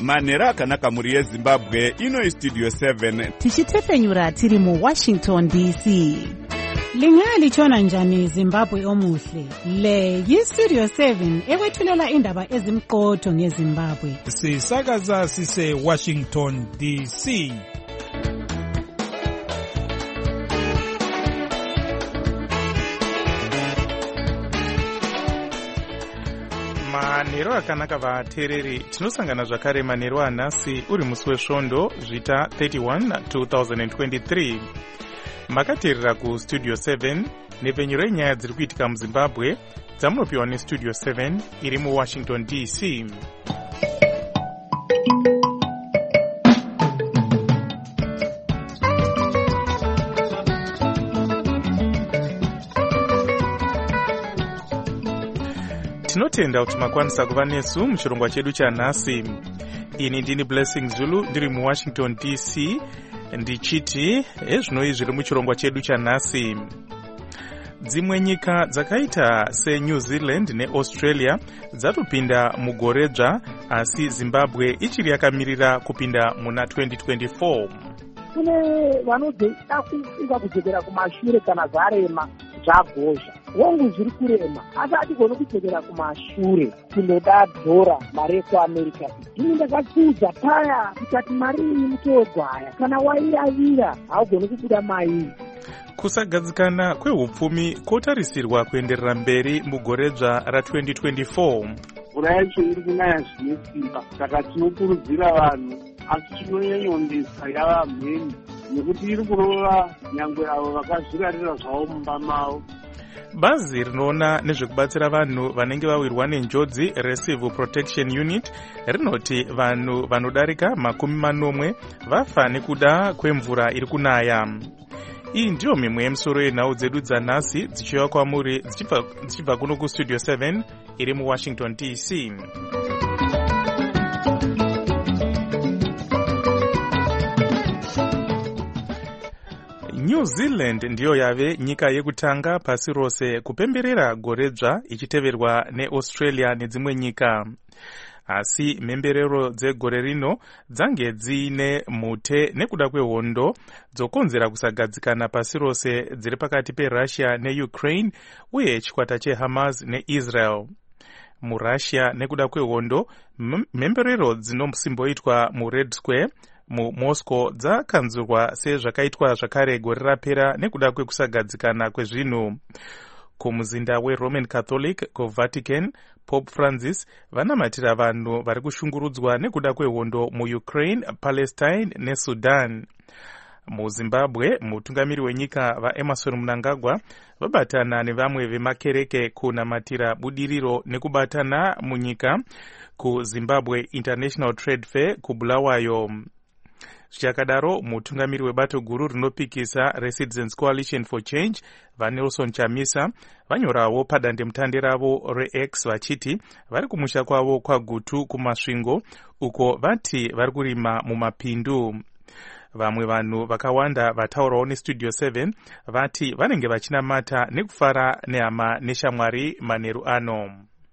Manhero akanaka muri yeZimbabwe, ino Studio 7. Tichitepenyura tiri mu Washington DC. Lingalitshona njani Zimbabwe omuhle? Le yi-Studio 7 ekwethulela indaba ezimqotho ngeZimbabwe. Sisakaza sise Washington DC. Manhero akanaka vateereri, tinosangana zvakare manhero anhasi uri musi wesvondo zvita 31 2023. Makateerera kuStudio 7 nepfenyuro yenyaya dziri kuitika muZimbabwe dzamunopiwa neStudio 7 iri muWashington DC. Tinotenda kuti makwanisa kuva nesu muchirongwa chedu chanhasi. Ini ndini Blessing Zulu ndiri muWashington DC ndichiti ezvinoi zviri muchirongwa chedu chanhasi. Dzimwe nyika dzakaita seNew Zealand neAustralia dzatopinda mugoredzva, asi Zimbabwe ichiri yakamirira kupinda muna 2024. Kune vanozoda kuinga kudzokera kumashure kana zvarema zvagozha. Wongu zviri kurema, asi hatigoni kudzokera kumashure kunoda dhora mari ekuAmerica. Ini ndakakuudza paya tikati mari iyi mutogwaya, kana wairavira haugoni kubuda mairi. Kusagadzikana kwehupfumi kotarisirwa kuenderera mberi mugoredzva ra2024. Mvura yacho iri kunaya zvine simba, saka tinokurudzira vanhu, asi chinonyanyondesa yava mheni nekuti iri kurova nyangwe avo vakazvirarira zvavo mumba mavo. Bazi rinoona nezvekubatsira vanhu vanenge vawirwa nenjodzi reCivil Protection Unit rinoti vanhu vanodarika 40 vafa nekuda kwemvura iri kunaya. Iyi ndiyo mimwe yemisoro yenhau dzedu dzanhasi dzichiuya kwamuri dzichibva kuno kuStudio 7 iri muWashington DC. New Zealand ndiyo yave nyika yekutanga pasi rose kupemberera goredzva ichiteverwa neAustralia nedzimwe nyika. Asi mhemberero dzegore rino dzange dziine mhute nekuda kwehondo dzokonzera kusagadzikana pasi rose dziri pakati peRussia neUkraine uye chikwata cheHamas neIsrael. MuRussia nekuda kwehondo, mhemberero dzinosimboitwa muRed Square muMoscow dzakanzurwa sezvakaitwa zvakare gore rapera nekuda kwekusagadzikana kwezvinhu. Kumuzinda weRoman Catholic kuVatican, Pope Francis vanamatira vanhu vari kushungurudzwa nekuda kwehondo muUkraine, Palestine neSudan. MuZimbabwe, mutungamiri wenyika vaEmerson Mnangagwa vabatana nevamwe vemakereke kunamatira budiriro nekubatana munyika kuZimbabwe International Trade Fair kuBulawayo. Zvichakadaro, mutungamiri webato guru rinopikisa reCitizens Coalition for Change vaNelson Chamisa vanyorawo padandemutande ravo reX vachiti vari kumusha kwavo kwaGutu kumasvingo uko vati vari kurima mumapindu. Vamwe vanhu vakawanda vataurawo neStudio 7 vati vanenge vachinamata nekufara nehama neshamwari manheru ano.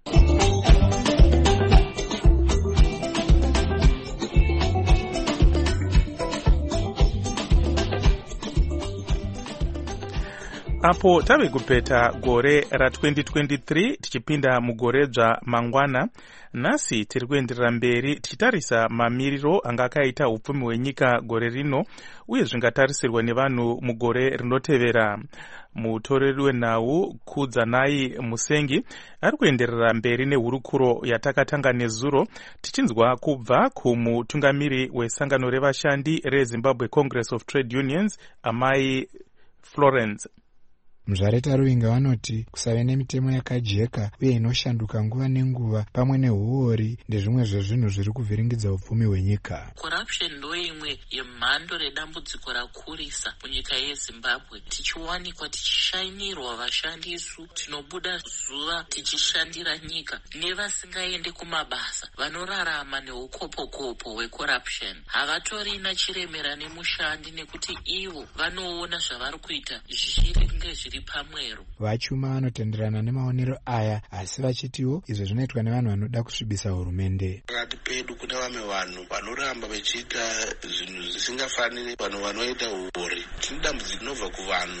Apo tave kupeta gore ra2023 tichipinda mugoredzva mangwana, nhasi tiri kuenderera mberi tichitarisa mamiriro anga akaita upfumi hwenyika gore rino uye zvingatarisirwa nevanhu mugore rinotevera. Mutoreri wenhau Kudzanai Musengi ari kuenderera mberi nehurukuro yatakatanga nezuro tichinzwa kubva kumutungamiri wesangano revashandi reZimbabwe Congress of Trade Unions, Amai Florence. Muzvareta Ruinga vanoti kusave nemitemo yakajeka uye inoshanduka nguva nenguva pamwe nehuori ndezvimwe zvezvinhu zviri kuvhiringidza upfumi hwenyika. Corruption ndo imwe yemhando redambudziko rakurisa munyika yeZimbabwe. Tichiwanikwa tichishainirwa vashandi isu tinobuda zuva tichishandira nyika nevasingaende kumabasa vanorarama neukopokopo hwecorruption. Havatorina chiremera nemushandi nekuti ivo vanoona zvavari kuita zviri zviri pamwero. Vachuma vanotenderana nemaonero aya, asi vachitiwo izvo zvinoitwa nevanhu vanoda kusvibisa hurumende. Pakati pedu kune vamwe vanhu vanoramba vachiita zvinhu zvisingafaniri, vanhu vanoita uori. Tine dambudziko rinobva kuvanhu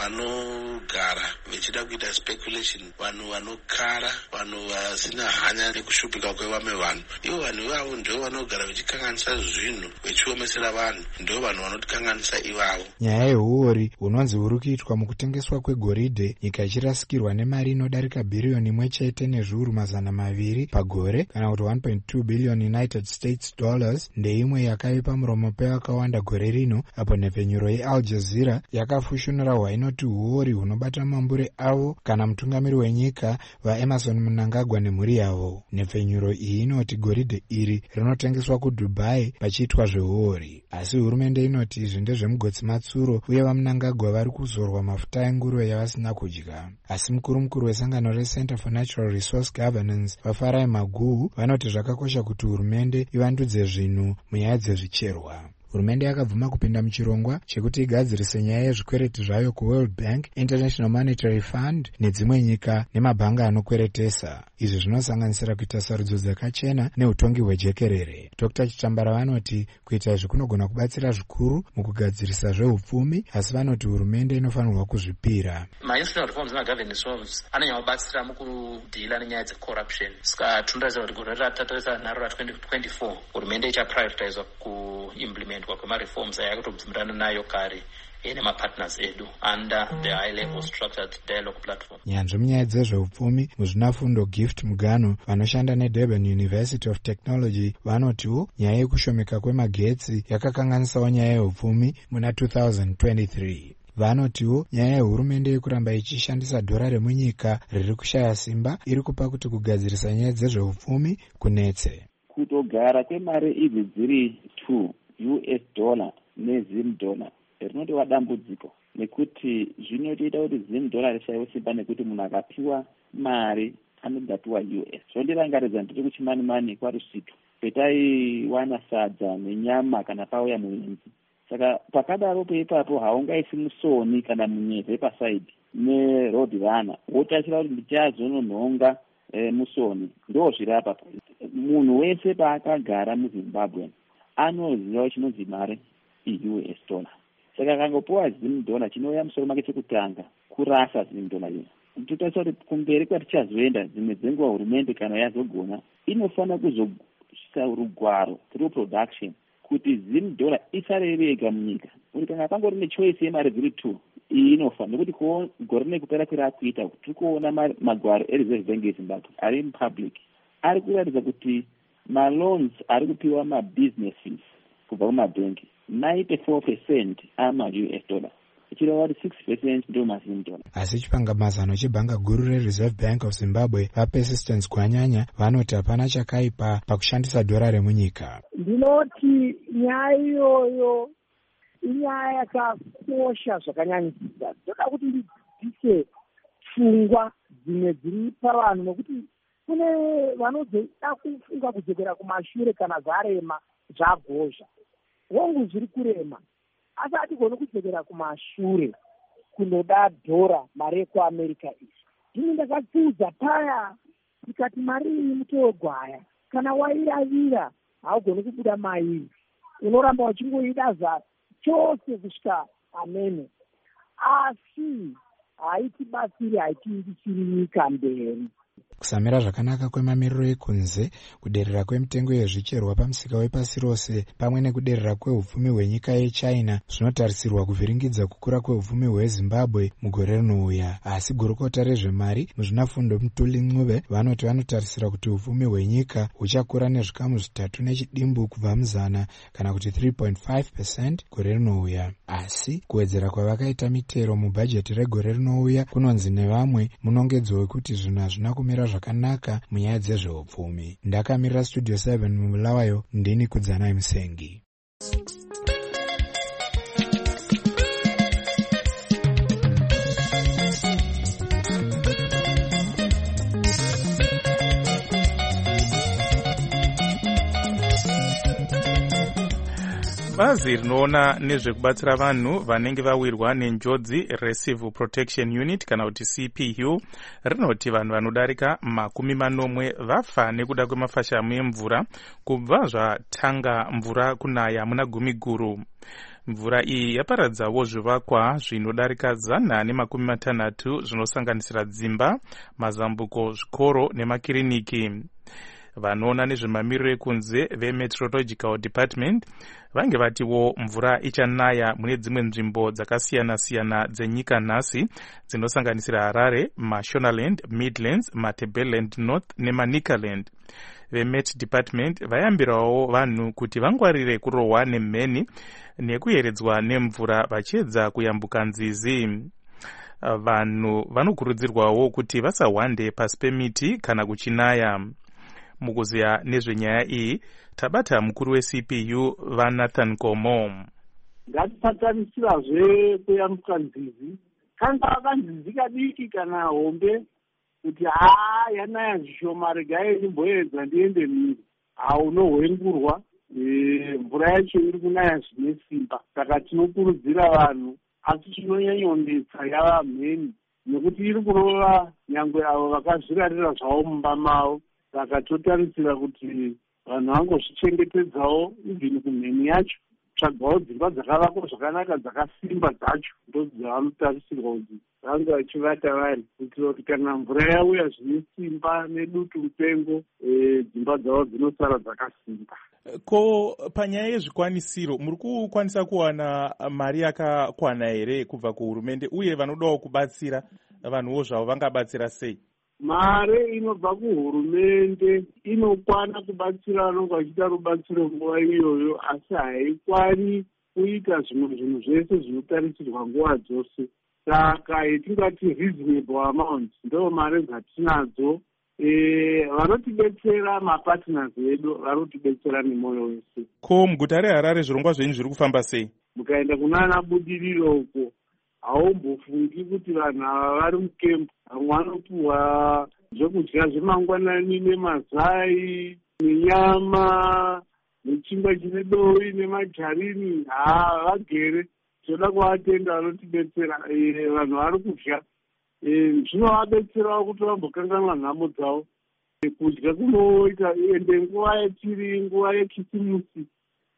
vanogara vachida kuita speculation, vanhu vanokara, vanhu vasina hanya nekushupika kwevamwe vanhu. Ivo vanhu ivavo ndio vanogara vachikanganisa zvinhu, vachiomesera vanhu, ndio vanhu vanotikanganisa ivavo. Nyaya yeuori hunonzi huri kuitwa mukutengeswa kwegoridhe, nyika ichirasikirwa nemari inodarika bhiriyoni 1 nezviuru 200 pagore, kana kuti 1.2 billion United States dollars, ndeimwe yakave pamuromo pevakawanda gore rino, apo nhepfenyuro yeAl Jazeera yakafushunura hwainoti huori hunobata mambure avo kana mutungamiri wenyika vaEmerson Mnangagwa nemhuri yavo. Nhepfenyuro iyi inoti goridhe iri rinotengeswa kuDubai pachiitwa zvehuori, asi hurumende inoti izvi ndezvemugotsi matsuro uye vaMnangagwa vari kuzorwa mafuta enguruve yavasina kudya. Asi mukuru wesangano reCenter for Natural Resource Governance vaFarai Maguhu vanoti zvakakosha kuti hurumende ivandudze zvinhu munyaya dzezvicherwa. Hurumende yakabvuma kupinda muchirongwa chekuti igadzirise nyaya yezvikwereti zvayo kuWorld Bank, International Monetary Fund nedzimwe nyika nemabhanga anokweretesa. Izvi zvinosanganisira kuita sarudzo dzakachena neutongi hwejekerere. Dr. Chitambara vanoti kuita izvi kunogona kubatsira zvikuru mukugadzirisa zveupfumi, asi vanoti hurumende inofanirwa kuzvipira. Ma-institutional reforms nemagovernance reforms anonyanya kubatsira mukudhila nenyaya dzecorruption. Saka tinotarisira kuti gore ratarisa naro ra2024 hurumende ichaprioritizwa kuimplementwa kwema-reforms ayakutobvumirana nayo kare nemapartners edu under the high-level structured dialogue platform. Nyanzvi munyaya dzezveupfumi muzvinafundo Gift Mugano vanoshanda neDurban University of Technology vanotiwo nyaya yekushomeka kwemagetsi yakakanganisawo nyaya yeupfumi muna 2023. Vanotiwo nyaya yehurumende yekuramba ichishandisa dhora remunyika riri kushaya simba iri kupa kuti kugadzirisa nyaya dzezveupfumi kunetse. Kutogara kwemari idzi dziri $2 neZim rinotova dambudziko, nekuti zvinotoita kuti Zim rishayiwe simba, nekuti munhu akapiwa mari anogapiwa US. Zvondirangaridza ndiri kuchimani-mani kwaRusito petaiwana sadza nenyama kana pauya muenzi. Saka pakadaro peipapo haungaisi musoni kana munyeve pasaidi neroad runner wotachira kuti ndichazononhonga musoni. Ndo zviri apa. Munhu wese paakagara muZimbabwe anoziva chinonzi mari $US. Saka kangopuwa Zim chinouya musoro make chekutanga kurasa Zim iyi. Totarisira kuti kumberi kwatichazoenda dzimwe dzenguva hurumende kana yazogona inofanira kuzosvisa rugwaro through-production kuti Zim isare rega munyika. Kuti kana pangori nechoice yemari dziri 2 iyi inofa, nekuti gore nekupera kwerakuita tiri kuona magwaro eReserve Bank yeZimbabwe ari mupublic ari kuratidza kuti maloans ari kupiwa mabusinesses kubva kumabhengi 94% ama-US, ichireva kuti 6% ndio maZim. Asi chipangamazano chebhanga guru reReserve Bank of Zimbabwe vaPersistence Gwanyanya vanoti hapana chakaipa pakushandisa dhora remunyika. Ndinoti nyaya iyoyo inyaya yakakosha zvakanyanyisisa. Ndoda kuti ndidzidzise pfungwa dzimwe dziri pavanhu, nokuti kune vanozoda kufunga kudzokera kumashure kana zvarema zvagozha. Hongu zviri kurema, asi hatigoni kudzokera kumashure kunoda dhora, mari yekuAmerica iyi. Ini ndakatsiudza paya tikati mari iyi mutogwaya, kana wairavira haugoni kubuda mairi, unoramba uchingoidaza chose kusvika amene. Asi haitibatsiri, haitiindisiri nyika mberi. Kusamira zvakanaka kwemamiriro ekunze, kuderera kwemitengo yezvicherwa pamusika wepasi rose, pamwe nekuderera kweupfumi hwenyika yeChina zvinotarisirwa kuvhiringidza kukura kweupfumi hweZimbabwe mugore rinouya. Asi gurukota rezvemari muzvinafundo Mutuli Ncube vanoti vanotarisira kuti upfumi hwenyika huchakura nezvikamu 3 nechidimbu kubva muzana, kana kuti 3.5% gore rinouya. Asi kuwedzera kwavakaita mitero mubhajeti regore rinouya kunonzi nevamwe munongedzo wekuti zvinhu hazvina kumira zvakanaka munyaya dzezveupfumi. Ndakamirira Studio 7 mumulawayo, ndini Kudzanai Musengi. Bazi rinoona nezvekubatsira vanhu vanenge vawirwa nenjodzi Receive Protection Unit kana kuti CPU rinoti vanhu vanodarika 40 vafa nekuda kwemafashamu emvura kubva zvatanga mvura kunaya muna Gumiguru. Mvura iyi yaparadzawo zvivakwa zvinodarika 160 zvinosanganisira dzimba, mazambuko, zvikoro nemakiriniki. Vanoona nezvemamiriro ekunze veMeteorological Department vange vatiwo mvura ichanaya mune dzimwe nzvimbo dzakasiyana-siyana dzenyika nhasi dzinosanganisira Harare, Mashonaland, Midlands, Matabeleland North neManicaland. VeMet Department vayambirawo vanhu kuti vangwarire kurohwa nemheni nekuyeredzwa nemvura vachiedza kuyambuka nzizi. Vanhu vanokurudzirwawo kuti vasahwande pasi pemiti kana kuchinaya. Mukuziya nezvenyaya iyi tabata mukuru weCPU vaNathan Komo. Ngatisatarisirazve kuyambuka nzizi, kanga kanzizi kadiki kana hombe kuti yanaya zvishoma regai ndimboedza ndiende mhiri, unohwengurwa. Mvura yacho iri kunaya zvine simba, saka tinokurudzira vanhu, asi chinonyanyondetsa yava mheni nekuti iri kurova nyangwe avo vakazvirarira zvavo mumba mavo. Saka totarisira kuti vanhu vangozvichengetedzawo ibvini kumheni yacho, tsvagawo dzimba dzakavakwa zvakanaka dzakasimba dzacho, ndodzaanotarisirwa kuti vange vachivata vari, kuitira kuti kana mvura yauya zvine simba nedutu mupengo, dzimba dzavo dzinosara dzakasimba. Ko panyaya yezvikwanisiro muri kukwanisa kuwana mari yakakwana here kubva kuhurumende, uye vanodawo kubatsira vanhuwo zvavo vangabatsira sei? Mare inobva kuhurumende inokwana kubatsira vanonge vachiita rubatsiro nguva iyoyo, asi haikwani kuita zvimwe zvinhu zvese zvinotarisirwa nguva dzose. Saka yetingati reasonable amount ndo mare dzatinadzo. Vanotibetsera mapartners vedu vanotibetsera nemoyo wese. Ko muguta reHarare zvirongwa zvenyu zviri kufamba sei? Mukaenda kunana budiriro uko haumbofungi kuti vanhu ava vari mukempu. Vamwe vanopuhwa zvekudya zvemangwanani nemazai nenyama nechingwa chine doi nemajarini. Vagere, toda kuvatenda vanotibetsera. Vanhu vari kudya, zvinovabetserawo kuti vambokanganwa nhamo dzavo. Kudya kunoita ende nguva yetiri nguva yekisimusi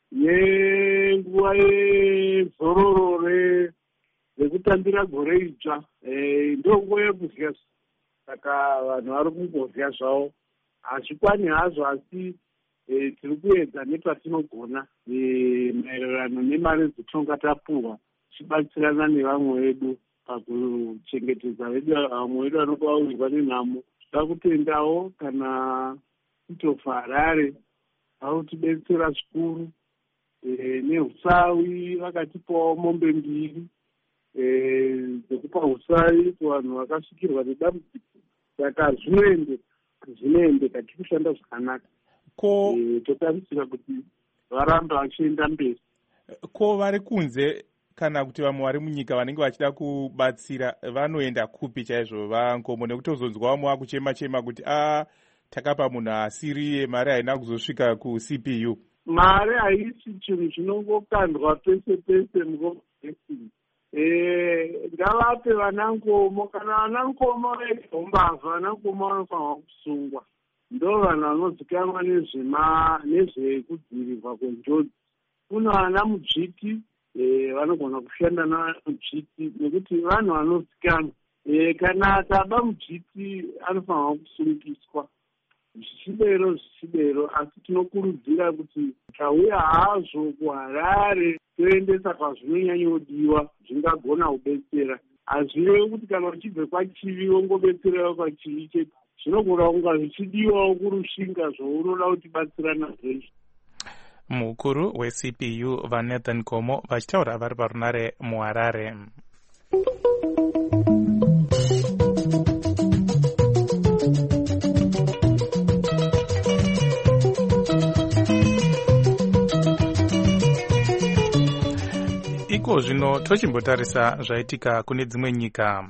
nenguva yezororo rekutambira gore idzva, ndonguva yekudya. Saka vanhu vari kungodya zvavo, hazvikwani hazvo, asi tiri kuedza nepatinogona maererano nemari dzetinonga tapuhwa, tichibatsirana nevamwe vedu pakuchengetedza vamwe vedu vanonga vawirwa nenhamo. Toda kutendawo kana Itofa Harare vanotibetsera zvikuru, neusawi vakatipawo mombe 2 dzekupa usawi kuvanhu vakasvikirwa nedambudziko. Saka zvinoendeka, tiri kushanda zvakanaka. Totarisira kuti varamba vachienda mberi. Ko vari kunze kana kuti vamwe vari munyika vanenge vachida kubatsira vanoenda kupi chaizvo vangomo? Nekuti uzonzwa vamwe vakuchema-chema kuti takapa munhu asiri, mari haina kuzosvika kuCPU. Mari haisi chinhu chinongokandwa pese-pese mukoesini. Ngavape vanangomo, kana vanangomo vegombavha, vanangomo vanofanirwa kusungwa. Ndo vanhu vanozikanwa nezvekudzivirirwa kwenjodzi. Kuna vana mudzviti vanogona kushanda navamudzviti nekuti vanhu vanozikanwa. Kana akaba mudzviti anofanirwa kusungiswa zvichidero, asi tinokurudzira kuti tikauya hazvo kuHarare toendesa pazvinonyanyodiwa zvingagona kubetsera. Hazvirevi kuti kana uchibve kwachivi wongobetserawo kwachivi chete, zvinogona kunga zvichidiwawo kurushinga zvounoda kuti batsirana zveshe. Mukuru weCPU vaNathan Komo vachitaura vari parunare muHarare. Iko zvino tochimbotarisa zvaitika kune dzimwe nyika.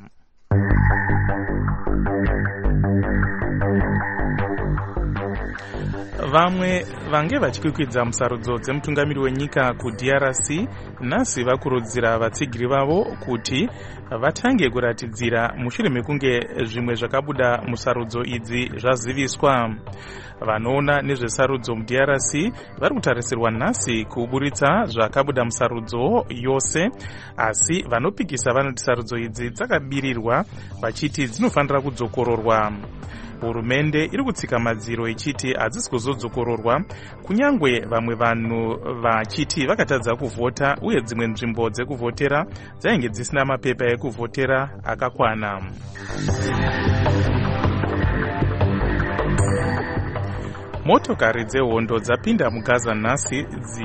vamwe vange vachikwikwidza musarudzo dzemutungamiri wenyika kuDRC nhasi vakurudzira vatsigiri vavo kuti vatange kuratidzira mushure mekunge zvimwe zvakabuda musarudzo idzi zvaziviswa. Vanoona nezvesarudzo muDRC vari kutarisirwa nhasi kuburitsa zvakabuda musarudzo yose, asi vanopikisa vanoti sarudzo idzi dzakabirirwa vachiti dzinofanira kudzokororwa. Hurumende iri kutsika madziro ichiti hadzisi kuzodzokororwa, kunyangwe vamwe vanhu vachiti vakatadza kuvhota uye dzimwe nzvimbo dzekuvhotera dzainge dzisina mapepa ekuvhotera akakwana. Motokari dzehondo dzapinda muGaza nhasi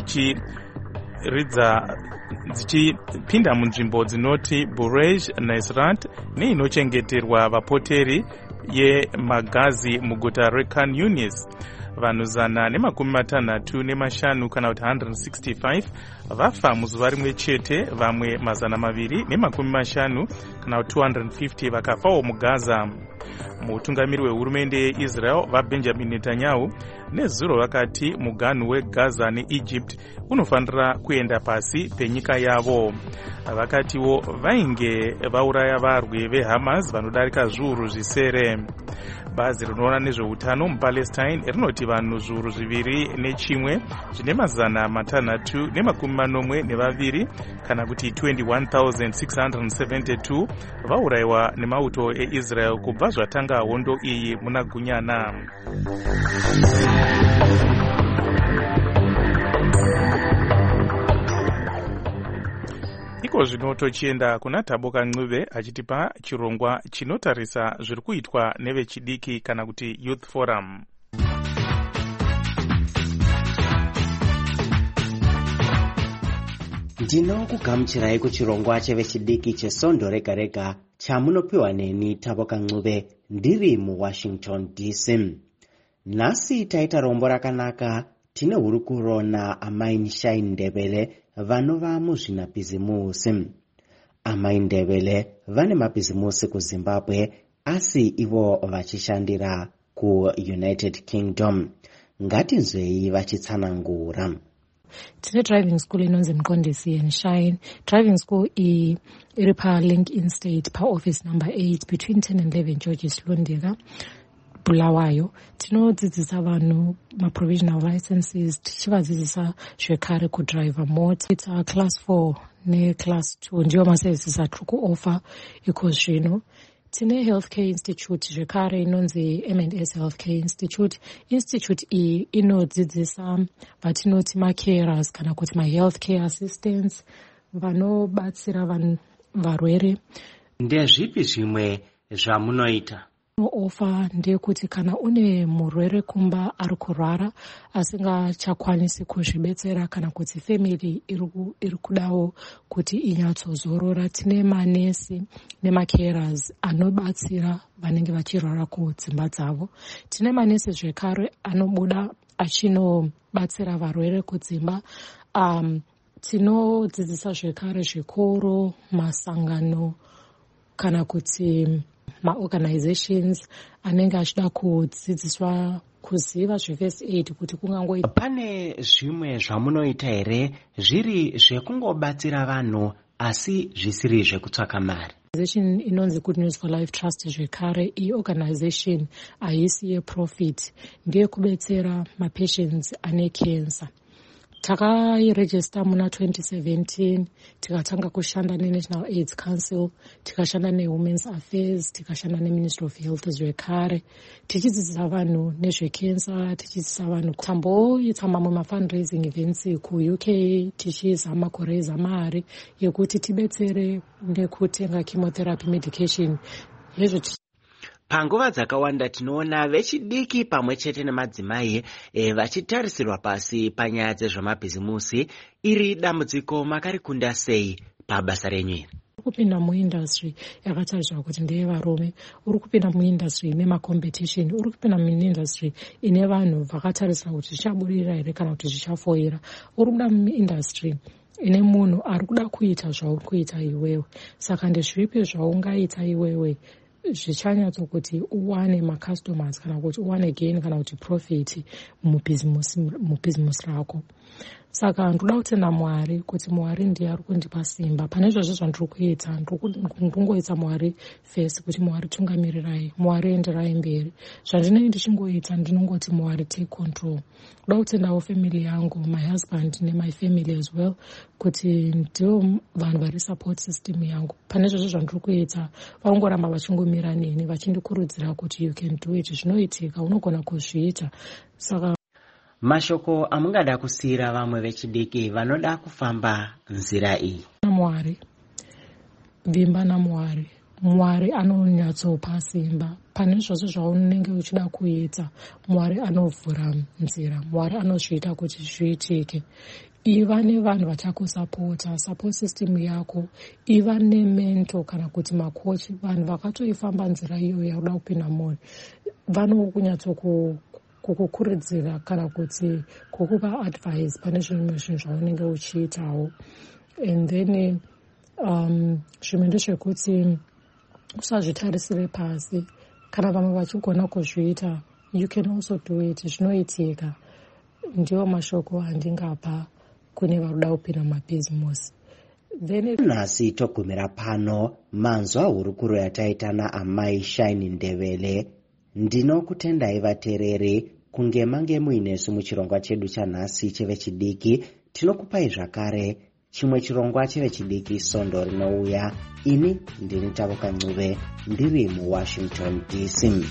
dzichipinda munzvimbo dzinoti Burej Nasrat neinochengeterwa vapoteri yemagazi muguta reKhan Yunis. Vanhu 165 kana kuti 165 vafa muzuva rimwe chete, vamwe 250 kana kuti 250 vakafawo muGaza. Mutungamiri wehurumende yeIsrael vaBenjamin Netanyahu nezuro vakati muganhu weGaza neEgypt unofanira kuenda pasi penyika yavo. Vakatiwo vainge vauraya varwi veHamas vanodarika zviuru zvisere. Bazi rinoona nezveutano muPalestine rinoti vanhu zviuru 201 zvine 642 kana kuti 21,672 vaurayiwa nemauto eIsrael kubva zvatanga hondo iyi muna Gunyana. Iko zvino tochienda kuna Taboka Ncube achitipa chirongwa chinotarisa zviri kuitwa nevechidiki kana kuti Youth Forum. Ndinokugamuchirai kuchirongwa chevechidiki chesondo rega rega chamunopiwa neni Taboka Ncube ndiri muWashington DC. Nhasi taita rombo rakanaka. Tine hurukuro naamai Nishai Ndebele vanova muzvinabhizimusi. Amai Ndebele vane mabhizimusi kuZimbabwe asi ivo vachishandira kuUnited Kingdom. Ngatinzwei vachitsanangura. Tine driving school inonzi Mqondisi and Shine. Driving school iri pa LinkedIn State pa office number 8 between 10 and 11 Georges Lundika Bulawayo. Tinodzidzisa vanhu ma-provisional licenses, tichivadzidzisa zvekare kudriver mota. It's class 4 neclass 2 ndiyo maservices atiri kuoffer iko zvino. Tine healthcare institute zvekare inonzi M&S Healthcare Institute. Institute iyi inodzidzisa vatinoti macarers kana kuti ma-healthcare assistants vanobatsira vanhu varwere. Ndezvipi zvimwe zvamunoita? Ofa ndekuti kana une murwere kumba ari kurwara asingachakwanisi kuzvibetsera kana kuti family iri kudawo kuti inyatsozorora, tine manesi nemacarers anobatsira vanenge vachirwara kudzimba dzavo. Tine manesi zvekare anobuda achinobatsira varwere kudzimba. Tinodzidzisa zvekare zvikoro, masangano kana kuti ma-organizations anenge achida kudzidziswa kuziva zve-first aid kuti kungangoita. Pane zvimwe zvamunoita here zviri zvekungobatsira vanhu asi zvisiri zvekutsvaka mari? Organization inonzi Good News for Life Trust zvekare. Iyi organization haisi yeprofit, ndiye kubetsera mapatients ane cancer. Takairegister muna 2017, tikatanga kushanda neNational AIDS Council, tikashanda neWomen's Affairs, tikashanda neMinistry of Health zvekare. Tichidzidzisa vanhu nezvecancer, tichidzidzisa vanhu tamboita mamwe ma-fundraising events kuUK, tichizama kuraisa mari yekuti tibetsere nekutenga chemotherapy medication. Hezvo panguva dzakawanda tinoona vechidiki pamwe chete nemadzimai vachitarisirwa pasi panyaya dzezvemabhizimusi. Iri dambudziko makarikunda sei pabasa renyu iri? Kupinda muindustry yakatariswa kuti ndeye varume, uri kupinda muindustry ine macompetition, uri kupinda muindustry ine vanhu vakatariswa kuti zvichabudirira here kana kuti zvichafoira, uri kuda muindustry ine munhu ari kuda kuita zvauri kuita iwewe. Saka ndezvipi zvaungaita iwewe zvichanyatsokuti uwane macustomers kana kuti uwane gain kana kuti profit mubhizimusi rako. Saka ndoda kutenda Mwari kuti Mwari ndiye ari kundipa simba. Pane izvozvo zvandiri kuita ndinongoita Mwari first kuti Mwari tungamirirai, Mwari enderai mberi. Zvandinenge ndichingoita ndinongoti Mwari take control. Ndoda kutendawo family yangu, my husband my family as well, kuti ndiwo vanhu vari support system yangu. Pane izvozvo zvandiri kuita vaongoramba vachingomira neni vachindikurudzira kuti you can do it, zvinoitika, unogona kuzviita. Saka mashoko amungada kusiyira vamwe vechidiki vanoda kufamba nzira iyi. Mwari, vimba naMwari. Mwari anonyatsopa simba. Pane zvose zvaunenge uchida kuita, Mwari anovhura nzira. Mwari anozviita kuti zviitike. Iva nevanhu vachakusapota, support system yako. Iva nemento kana kuti makochi, vanhu vakatoifamba nzira iyo yakuda kupinda mori. Kukukurudzira kana kuti kukupa advice pane zvimwe zvinhu zvaunenge uchiitawo. And then zvimwe ndezvekuti usazvitarisire pasi. Kana vamwe vachigona kuzviita, you can also do it. Zvinoitika. Ndiwo mashoko andingapa kune varuda kupinda mabhizimusi. Nhasi togumira pano manzwa hurukuro yataita naamai Shine Ndebele. Ndinokutendai vateereri kunge mange muinesu muchirongwa chedu chanhasi chevechidiki. Tinokupai zvakare chimwe chirongwa chevechidiki Sondo rinouya. Ini ndini Tavoka Ncube ndiri muWashington DC.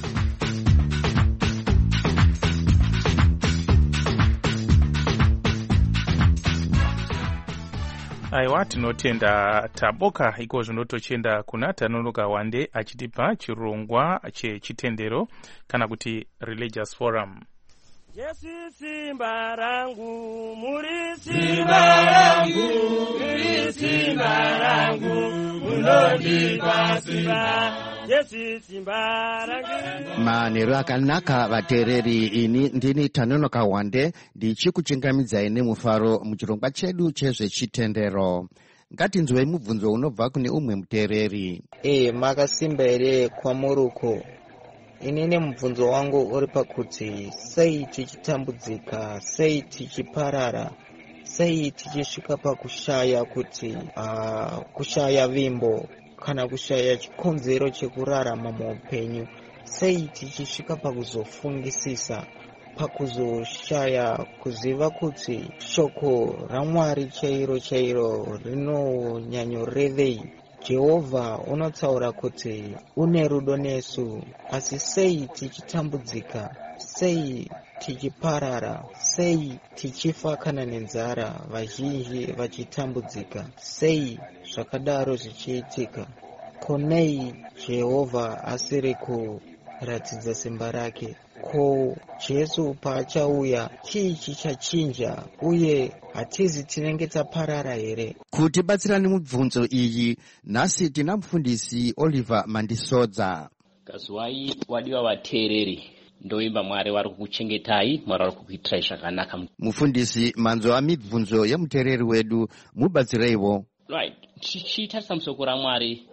Aiwa, tinotenda Taboka. Iko zvinotochenda kuna Tanonoka Wande achitipa chirongwa chechitendero kana kuti religious forum. Yesu simba rangu, muri simba rangu, muri simba rangu, munondipa simba. Yesu simba rangu. Manheru akanaka vateereri, ini ndini Tanonoka Wande ndichikuchingamidzai nemufaro muchirongwa chedu chezvechitendero. Ngatinzwei mubvunzo unobva kune umwe muteereri. Makasimba here kwamuruko. Inini mubvunzo wangu uri pakuti sei tichitambudzika, sei tichiparara, sei tichisvika pakushaya kuti kushaya vimbo kana kushaya chikonzero chekurarama muupenyu, sei tichisvika pakuzofungisisa, pakuzoshaya kuziva kuti shoko raMwari chairo rinonyanyorevei. Jehovha unotaura kuti une rudo nesu, asi sei tichitambudzika, sei tichiparara, sei tichifa kana nenzara, vazhinji vachitambudzika, sei zvakadaro zvichiitika. Konei Jehovha asiri kuratidza simba rake? Ko Jesu paachauya chii chichachinja, uye hatizi tinenge taparara here? Kutibatsira nemubvunzo iyi nhasi tina mufundisi Oliver Mandisodza. Kazuwai wadiwa vateereri, ndoimba Mwari wari kukuchengetai, Mwari wari kukuitirai zvakanaka. Mufundisi, manzwa mibvunzo yemuteereri wedu, mubatsireiwo. Right, tichitarisa musoko raMwari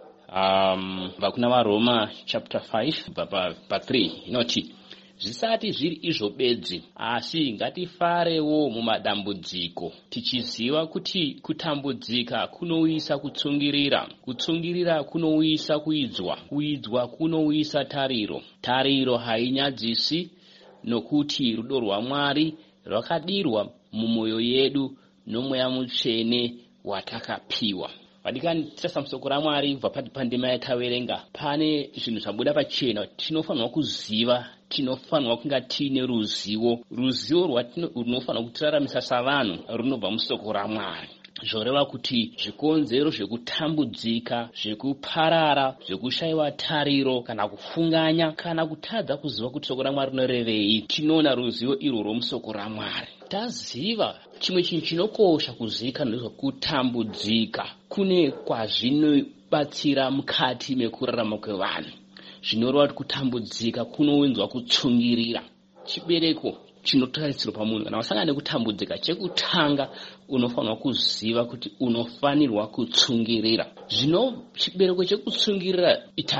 vakuna vaRoma chapter 5 pa 3 inoti, zvisati zviri izvo bedzi, asi ngatifarewo mumadambudziko, tichiziva kuti kutambudzika kunouyisa kutsungirira, kutsungirira kunouyisa kuidzwa, kuidzwa kunouyisa tariro, tariro hainyadzisi, nokuti rudo rwaMwari rwakadirwa mumwoyo yedu noMweya Mutsvene watakapiwa. Vadikani, titarisa musoko raMwari kubva pandima yataverenga, pane zvinhu zvabuda pachena. Tinofanirwa kuziva, tinofanirwa kunga tiine ruzivo runofanirwa kutiraramisa savanhu runobva musoko raMwari. Zvoreva kuti zvikonzero zvekutambudzika, zvekuparara, zvekushayiwa tariro, kana kufunganya, kana kutadza kuziva kuti soko raMwari rinorevei, tinoona ruzivo irwo musoko raMwari. Taziva chimwe chinhu chinokosha kuzivikanwa nezvekutambudzika kune kwazvinobatsira mukati mekurarama kwevanhu. Zvinoreva kuti kutambudzika kunowedzwa kutsungirira. Chibereko chinotarisirwa pamunhu kana wasangana nekutambudzika, chekutanga unofanirwa kuziva kuti unofanirwa kutsungirira. Zvino chibereko chekutsungirira itariro.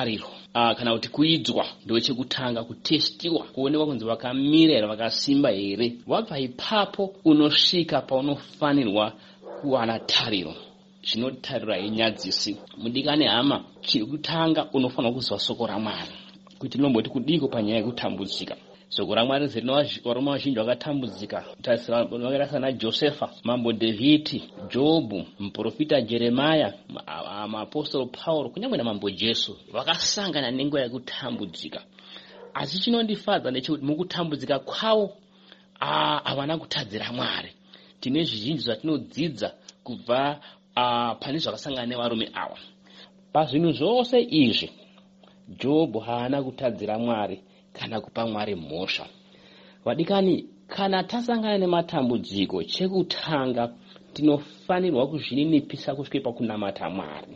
kana kuti kuidzwa ndochekutanga, kutestiwa, kuonekwa kunzi vakamira here, vakasimba here. Wabva ipapo unosvika paunofanirwa kuwana tariro. Zvinotarira inyadzisi. Mudikani hama, chekutanga unofanirwa kuzwa soko raMwari. Kuti ndinomboti kudiko panyaya yekutambudzika. Soko raMwari varume vazhinji vakatambudzika. Vakaita sana Josefa, mambo David, Jobu, muprofita Jeremia, maapostolo Paul, kunyangwe namambo Jesu, vakasangana nenguva yekutambudzika. Asi chinondifadza ndechekuti mukutambudzika kwavo havana kutadzira Mwari. Tine zvizhinji zvatinodzidza kubva pane zvakasangana nevarume ava. Pazvinhu zvose izvi Jobu haana kutadzira Mwari kana kupa Mwari mhosva. Vadikani, kana tasangana nematambudziko, chekutanga tinofanirwa kuzvininipisa kusvika pakunamata Mwari.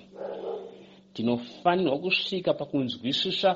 Tinofanirwa kusvika pakunzwisisa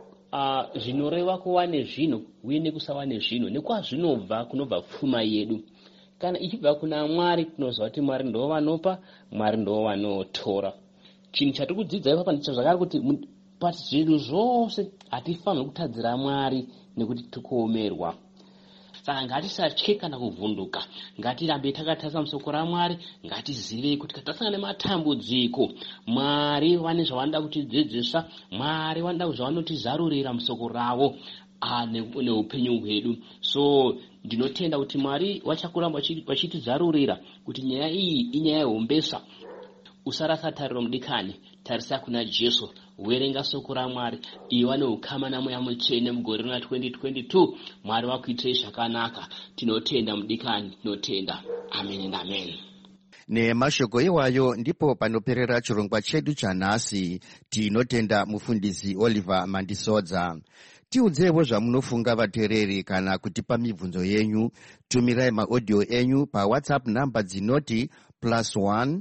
zvinoreva kuva nezvino uye nekusava nezvino, nekwazvinobva kunobva pfuma yedu. Kana ichibva kuna Mwari, tinoziva kuti Mwari ndoo vanopa, Mwari ndoo vanotora. Chinhu chatiri kudzidza ipapo ndicho zvakare kuti pazvinhu zvose hatifanirwi kutadzira Mwari nekuti tikuomerwa. Saka ngatisatye kana kuvhunduka, ngatirambe takatarisa musoko raMwari, ngatizive kuti tasangana nematambudziko, Mwari vane zvavanoda kutidzidzisa, Mwari vanoda zvavanotizarurira musoko ravo neupenyu hwedu. So ndinotenda kuti Mwari vachakuramba vachitizarurira kuti nyaya iyi inyaya yehombesa. Usarasa tariro mudikani, tarisa kuna Jesu, werenga soko raMwari, iva neukama naMweya Mutsvene mugore rina 2022. Mwari vakuitirei zvakanaka. Tinotenda mudikani, tinotenda. Amen and amen. Nemashoko iwayo ndipo panoperera chirongwa chedu chanhasi. Tinotenda mufundisi Oliver Mandisodza. Tiudzevo zvamunofunga vateereri kana kutipa mibvunzo yenyu. Tumirai maaudio enyu paWhatsApp namba dzinoti +1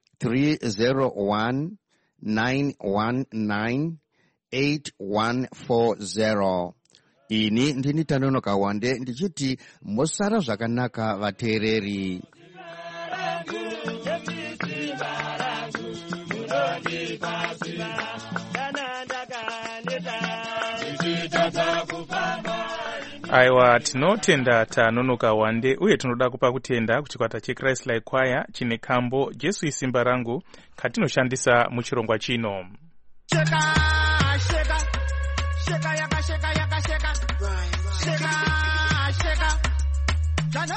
301 919 8140. Ini ndini Tanonoka Wande ndichiti mosara zvakanaka vateereri. Aiwa, tinotenda Tanonoka Wande uye tinoda kupa kutenda kuchikwata cheChrist Like Choir chine kambo Jesu isimba rangu katinoshandisa muchirongwa chino. Sheka, sheka, sheka, yaka, sheka, yaka, sheka, sheka, sheka, Jano.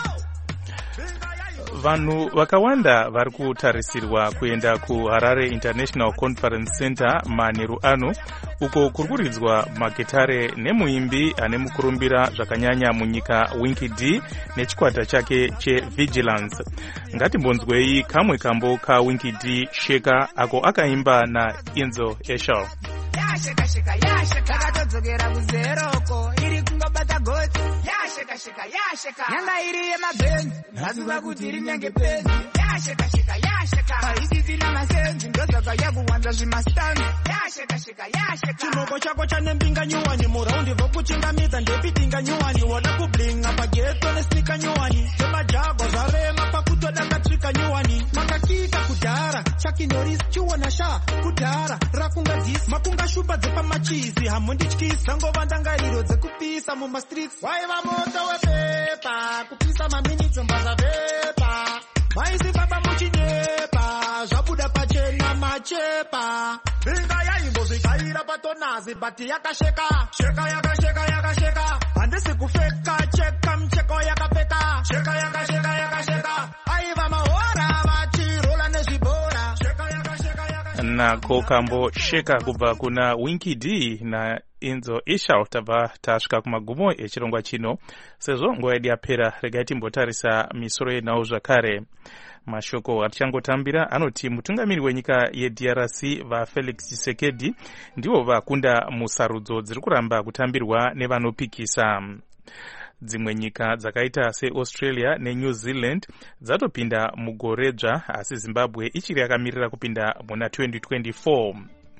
Vanhu vakawanda vari kutarisirwa kuenda kuHarare International Conference Center manheru ano, uko kurikuridzwa magitare nemuimbi ane mukurumbira zvakanyanya munyika Winky D nechikwata chake cheVigilance. Ngatimbonzwei kamwe kambo kaWinky D Sheka ako akaimba naEnzo Eshel. Sheka sheka ya sheka takatodzokera kuzeroko iri kungobata goti ya sheka sheka ya sheka yanga iri yemabhenzi ndasuka kuti iri nyange penzi ya sheka sheka ya sheka haisisina masenzi ndosaka yakuwanza zvimastanzi ya sheka sheka ya sheka chimoko chako chane mbinga nyuwani muraundi vokuchingamidza ndepitinga nyuwani wada kublinga pageto nesika nyuwani chemajago zvarema pakutoda katsvika nyuwani makakita kudhara chakinori chiona sha kudhara rakungadzisi makungashupa dzepamachizi hamundityisa ngova ndangariro dzekupisa mumastreets waiva moto wepepa kupisa maminitsi mbazvavepa maisi baba muchinyepa zvabuda pachena machepa mbinga yaimbozvikaira patonazi bhati yakasheka sheka yakasheka yakasheka handisi kufeka cheka mcheko yakapfeka sheka yakasheka yakasheka aiva mahora vachirola nezvibhora sheka yakasheka yakasheka nako kambo Sheka kubva kuna Winky D na Enzo Eshel. Tabva tasvika kumagumo echirongwa chino. Sezvo nguva yedu yapera, regai timbotarisa misoro yenhau zvakare. Mashoko atichangotambira anoti mutungamiri wenyika yeDRC vaFelix Tshisekedi ndivo vakunda musarudzo dziri kuramba kutambirwa nevanopikisa. Dzimwe nyika dzakaita seAustralia neNew Zealand dzatopinda mugoredzva, asi Zimbabwe ichiri yakamirira kupinda muna 2024.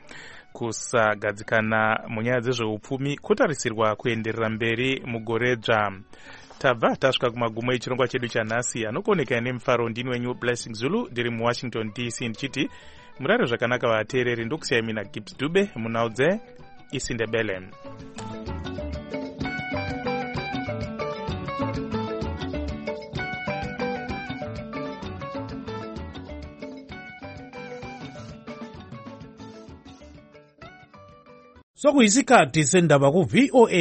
Kusagadzikana munyaya dzezveupfumi kutarisirwa kuenderera mberi mugoredzva. Tabva tasvika kumagumo echirongwa chedu chanhasi. Anokoneka nemufaro ndini wenyu Blessing Zulu ndiri muWashington DC ndichiti murare zvakanaka vateereri. Ndokusiyai mina Gibbs Dube munaudze isindebele. Sokuyisikhathi sendaba ku VOA